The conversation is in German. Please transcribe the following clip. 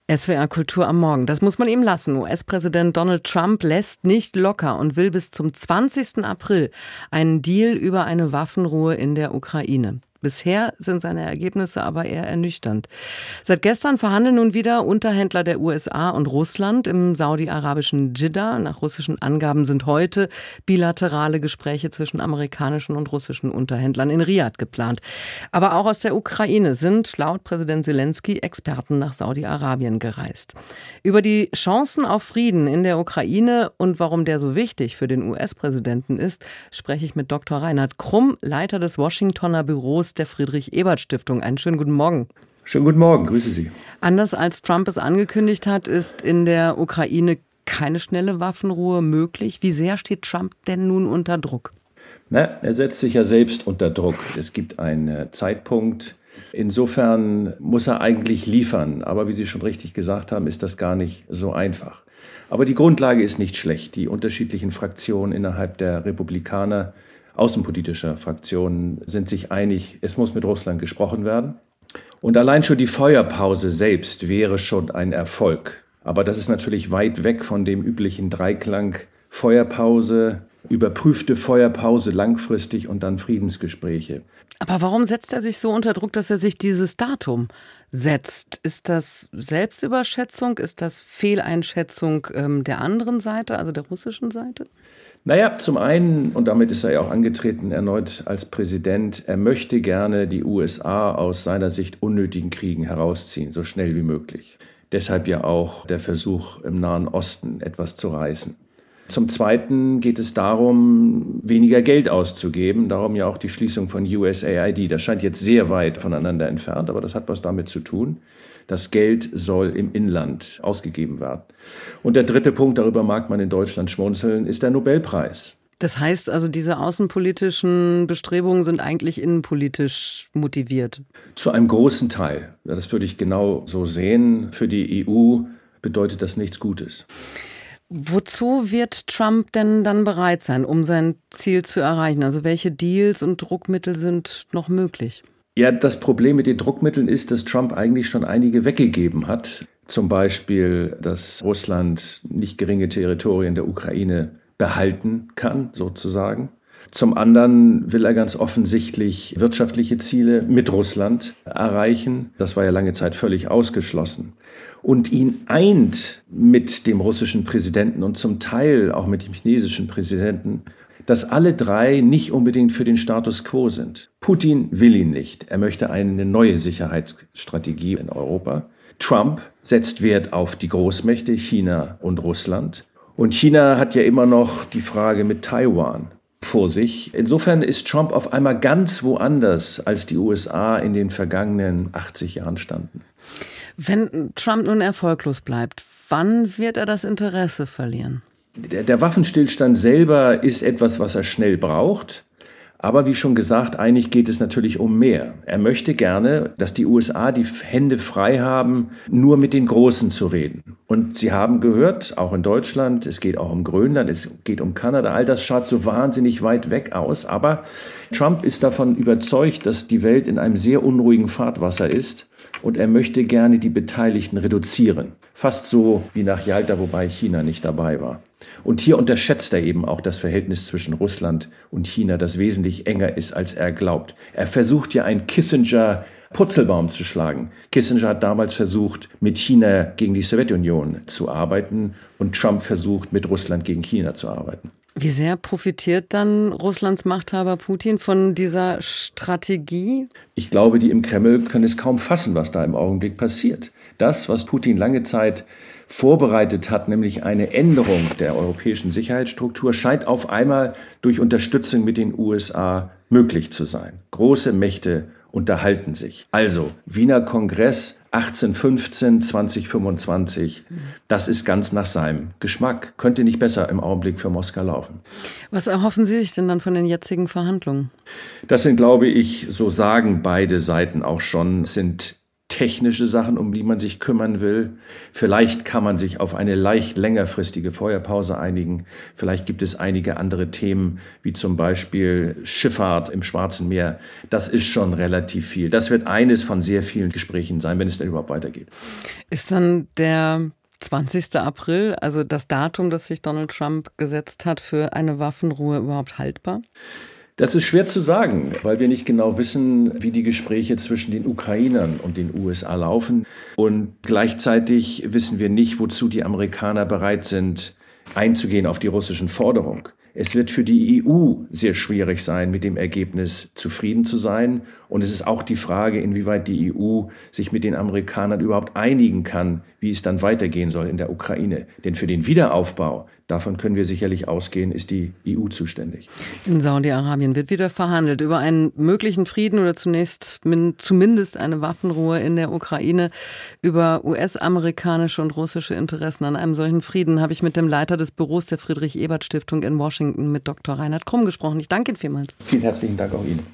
SWR Kultur am Morgen. Das muss man ihm lassen. US-Präsident Donald Trump lässt nicht locker und will bis zum 20. April einen Deal über eine Waffenruhe in der Ukraine. Bisher sind seine Ergebnisse aber eher ernüchternd. Seit gestern verhandeln nun wieder Unterhändler der USA und Russland im saudi-arabischen Dschidda. Nach russischen Angaben sind heute bilaterale Gespräche zwischen amerikanischen und russischen Unterhändlern in Riad geplant. Aber auch aus der Ukraine sind laut Präsident Zelensky Experten nach Saudi-Arabien gereist. Über die Chancen auf Frieden in der Ukraine und warum der so wichtig für den US-Präsidenten ist, spreche ich mit Dr. Reinhard Krumm, Leiter des Washingtoner Büros der Friedrich-Ebert-Stiftung. Einen schönen guten Morgen. Schönen guten Morgen, grüße Sie. Anders als Trump es angekündigt hat, ist in der Ukraine keine schnelle Waffenruhe möglich. Wie sehr steht Trump denn nun unter Druck? Er setzt sich ja selbst unter Druck. Es gibt einen Zeitpunkt. Insofern muss er eigentlich liefern. Aber wie Sie schon richtig gesagt haben, ist das gar nicht so einfach. Aber die Grundlage ist nicht schlecht. Die unterschiedlichen Fraktionen innerhalb der Republikaner, außenpolitischer Fraktionen, sind sich einig, es muss mit Russland gesprochen werden. Und allein schon die Feuerpause selbst wäre schon ein Erfolg. Aber das ist natürlich weit weg von dem üblichen Dreiklang Feuerpause, überprüfte Feuerpause langfristig und dann Friedensgespräche. Aber warum setzt er sich so unter Druck, dass er sich dieses Datum setzt? Ist das Selbstüberschätzung? Ist das Fehleinschätzung der anderen Seite, also der russischen Seite? Zum einen, und damit ist er ja auch angetreten erneut als Präsident, er möchte gerne die USA aus seiner Sicht unnötigen Kriegen herausziehen, so schnell wie möglich. Deshalb ja auch der Versuch, im Nahen Osten etwas zu reißen. Zum Zweiten geht es darum, weniger Geld auszugeben, darum ja auch die Schließung von USAID. Das scheint jetzt sehr weit voneinander entfernt, aber das hat was damit zu tun. Das Geld soll im Inland ausgegeben werden. Und der dritte Punkt, darüber mag man in Deutschland schmunzeln, ist der Nobelpreis. Das heißt also, diese außenpolitischen Bestrebungen sind eigentlich innenpolitisch motiviert? Zu einem großen Teil. Das würde ich genau so sehen. Für die EU bedeutet das nichts Gutes. Wozu wird Trump denn dann bereit sein, um sein Ziel zu erreichen? Also welche Deals und Druckmittel sind noch möglich? Ja, das Problem mit den Druckmitteln ist, dass Trump eigentlich schon einige weggegeben hat. Zum Beispiel, dass Russland nicht geringe Territorien der Ukraine behalten kann, sozusagen. Zum anderen will er ganz offensichtlich wirtschaftliche Ziele mit Russland erreichen. Das war ja lange Zeit völlig ausgeschlossen. Und ihn eint mit dem russischen Präsidenten und zum Teil auch mit dem chinesischen Präsidenten, dass alle drei nicht unbedingt für den Status quo sind. Putin will ihn nicht. Er möchte eine neue Sicherheitsstrategie in Europa. Trump setzt Wert auf die Großmächte China und Russland. Und China hat ja immer noch die Frage mit Taiwan vor sich. Insofern ist Trump auf einmal ganz woanders, als die USA in den vergangenen 80 Jahren standen. Wenn Trump nun erfolglos bleibt, wann wird er das Interesse verlieren? Der Waffenstillstand selber ist etwas, was er schnell braucht. Aber wie schon gesagt, eigentlich geht es natürlich um mehr. Er möchte gerne, dass die USA die Hände frei haben, nur mit den Großen zu reden. Und Sie haben gehört, auch in Deutschland, es geht auch um Grönland, es geht um Kanada, all das schaut so wahnsinnig weit weg aus. Aber Trump ist davon überzeugt, dass die Welt in einem sehr unruhigen Fahrtwasser ist und er möchte gerne die Beteiligten reduzieren. Fast so wie nach Jalta, wobei China nicht dabei war. Und hier unterschätzt er eben auch das Verhältnis zwischen Russland und China, das wesentlich enger ist, als er glaubt. Er versucht ja einen Kissinger-Purzelbaum zu schlagen. Kissinger hat damals versucht, mit China gegen die Sowjetunion zu arbeiten und Trump versucht, mit Russland gegen China zu arbeiten. Wie sehr profitiert dann Russlands Machthaber Putin von dieser Strategie? Ich glaube, die im Kreml können es kaum fassen, was da im Augenblick passiert. Das, was Putin lange Zeit vorbereitet hat, nämlich eine Änderung der europäischen Sicherheitsstruktur, scheint auf einmal durch Unterstützung mit den USA möglich zu sein. Große Mächte unterhalten sich. Also Wiener Kongress 1815, 2025, das ist ganz nach seinem Geschmack. Könnte nicht besser im Augenblick für Moskau laufen. Was erhoffen Sie sich denn dann von den jetzigen Verhandlungen? Das sind, glaube ich, so sagen beide Seiten auch schon, sind technische Sachen, um die man sich kümmern will. Vielleicht kann man sich auf eine leicht längerfristige Feuerpause einigen. Vielleicht gibt es einige andere Themen, wie zum Beispiel Schifffahrt im Schwarzen Meer. Das ist schon relativ viel. Das wird eines von sehr vielen Gesprächen sein, wenn es denn überhaupt weitergeht. Ist dann der 20. April, also das Datum, das sich Donald Trump gesetzt hat, für eine Waffenruhe überhaupt haltbar? Das ist schwer zu sagen, weil wir nicht genau wissen, wie die Gespräche zwischen den Ukrainern und den USA laufen. Und gleichzeitig wissen wir nicht, wozu die Amerikaner bereit sind, einzugehen auf die russischen Forderungen. Es wird für die EU sehr schwierig sein, mit dem Ergebnis zufrieden zu sein. Und es ist auch die Frage, inwieweit die EU sich mit den Amerikanern überhaupt einigen kann, wie es dann weitergehen soll in der Ukraine. Denn für den Wiederaufbau, davon können wir sicherlich ausgehen, ist die EU zuständig. In Saudi-Arabien wird wieder verhandelt über einen möglichen Frieden oder zumindest eine Waffenruhe in der Ukraine. Über US-amerikanische und russische Interessen an einem solchen Frieden habe ich mit dem Leiter des Büros der Friedrich-Ebert-Stiftung in Washington, mit Dr. Reinhard Krumm, gesprochen. Ich danke Ihnen vielmals. Vielen herzlichen Dank auch Ihnen.